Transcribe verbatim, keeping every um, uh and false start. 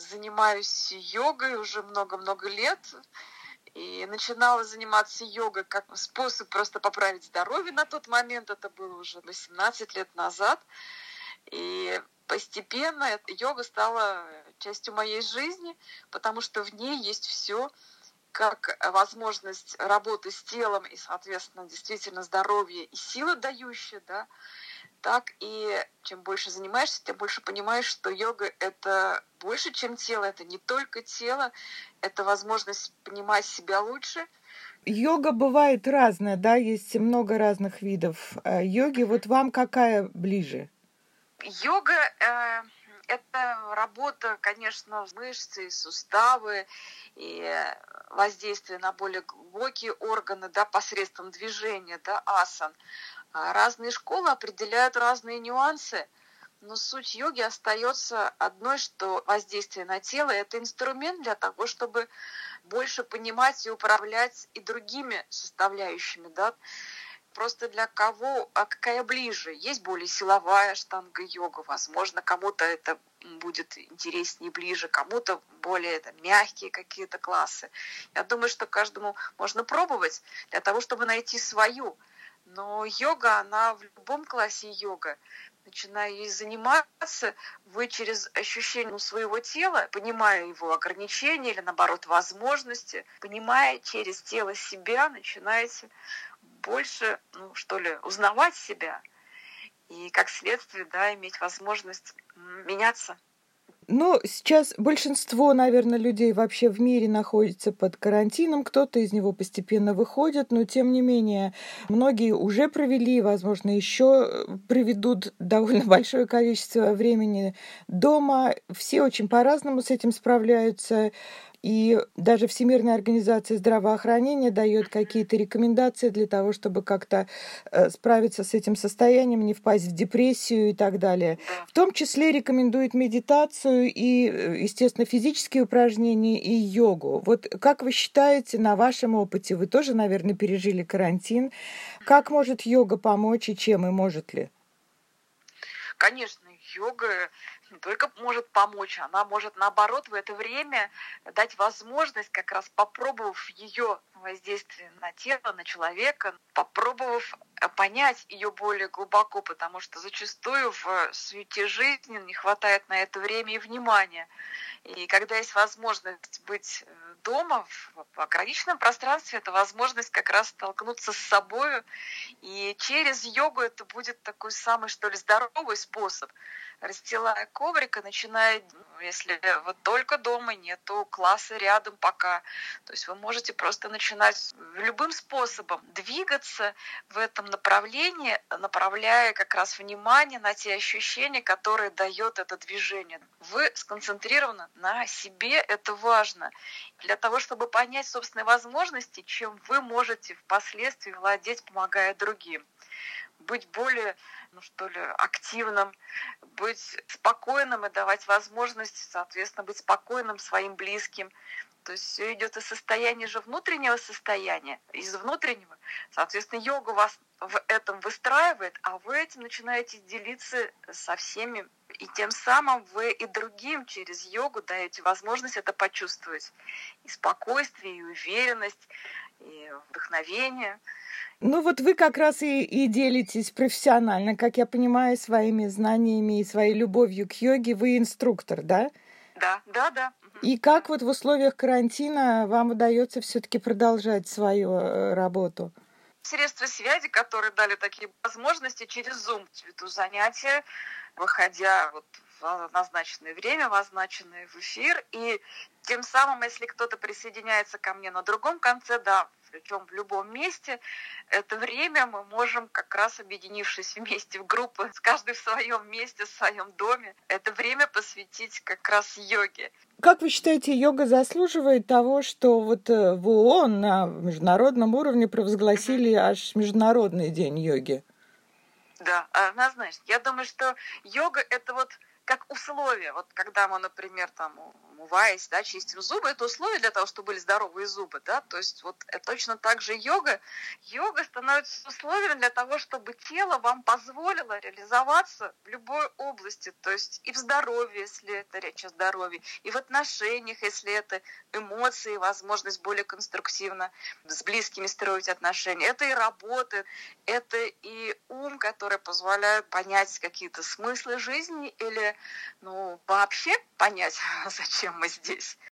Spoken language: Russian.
занимаюсь йогой уже много-много лет. И начинала заниматься йогой как способ просто поправить здоровье на тот момент. Это было уже восемнадцать лет назад. И постепенно йога стала частью моей жизни, потому что в ней есть все, как возможность работы с телом и, соответственно, действительно здоровье и сила дающая, да, так и чем больше занимаешься, тем больше понимаешь, что йога — это больше, чем тело, это не только тело, это возможность понимать себя лучше. Йога бывает разная, да, есть много разных видов йоги. Вот вам какая ближе? Йога э, — это работа, конечно, мышцы, суставы и воздействие на более глубокие органы, да, посредством движения, да, асан. Разные школы определяют разные нюансы, но суть йоги остается одной, что воздействие на тело — это инструмент для того, чтобы больше понимать и управлять и другими составляющими, да. Просто для кого, а какая ближе. Есть более силовая штанга-йога, возможно, кому-то это будет интереснее, ближе, кому-то более там, мягкие какие-то классы. Я думаю, что каждому можно пробовать для того, чтобы найти свою. Но йога, она в любом классе йога, начиная ей заниматься, вы через ощущение своего тела, понимая его ограничения или, наоборот, возможности, понимая через тело себя, начинаете больше, ну, что ли, узнавать себя и, как следствие, да, иметь возможность меняться. Ну, сейчас большинство, наверное, людей вообще в мире находится под карантином, кто-то из него постепенно выходит, но, тем не менее, многие уже провели, возможно, еще проведут довольно большое количество времени дома. Все очень по-разному с этим справляются. И даже Всемирная организация здравоохранения дает какие-то рекомендации для того, чтобы как-то справиться с этим состоянием, не впасть в депрессию и так далее. В том числе рекомендует медитацию и, естественно, физические упражнения и йогу. Вот как вы считаете, на вашем опыте, вы тоже, наверное, пережили карантин, как может йога помочь и чем, и может ли? Конечно, йога не только может помочь, она может, наоборот, в это время дать возможность, как раз попробовав ее воздействие на тело, на человека, попробовав понять ее более глубоко, потому что зачастую в суете жизни не хватает на это время и внимания. И когда есть возможность быть дома, в ограниченном пространстве, это возможность как раз столкнуться с собой. И через йогу это будет такой самый, что ли, здоровый способ. Расстилая коврик и начиная, если вот только дома, нету класса рядом пока, то есть вы можете просто начинать любым способом двигаться в этом направлении, направляя как раз внимание на те ощущения, которые дает это движение. Вы сконцентрированы на себе, это важно. Для того, чтобы понять собственные возможности, чем вы можете впоследствии владеть, помогая другим. Быть более, ну что ли, активным, быть спокойным и давать возможность, соответственно, быть спокойным своим близким. То есть все идет из состояния же внутреннего состояния, из внутреннего. Соответственно, йога вас в этом выстраивает, а вы этим начинаете делиться со всеми. И тем самым вы и другим через йогу даете возможность это почувствовать. И спокойствие, и уверенность, и вдохновение. Ну вот вы как раз и, и делитесь профессионально, как я понимаю, своими знаниями и своей любовью к йоге. Вы инструктор, да? Да, да, да. И как вот в условиях карантина вам удается все-таки продолжать свою работу? Средства связи, которые дали такие возможности через Zoom, веду занятия, выходя вот в назначенное время, в назначенный в эфир. И тем самым, если кто-то присоединяется ко мне на другом конце, да, причем в любом месте, это время мы можем, как раз объединившись вместе в группы, с каждой в своем месте, в своем доме, это время посвятить как раз йоге. Как вы считаете, йога заслуживает того, что вот в ООН на международном уровне провозгласили mm-hmm. аж Международный день йоги? Да, однозначно. Я думаю, что йога — это вот как условие. Вот когда мы, например, там умываясь, да, чистим зубы. Это условие для того, чтобы были здоровые зубы, да, то есть вот точно так же йога. Йога становится условием для того, чтобы тело вам позволило реализоваться в любой области, то есть и в здоровье, если это речь о здоровье, и в отношениях, если это эмоции, возможность более конструктивно с близкими строить отношения. Это и работа, это и ум, который позволяет понять какие-то смыслы жизни или, ну, вообще понять, зачем мы здесь.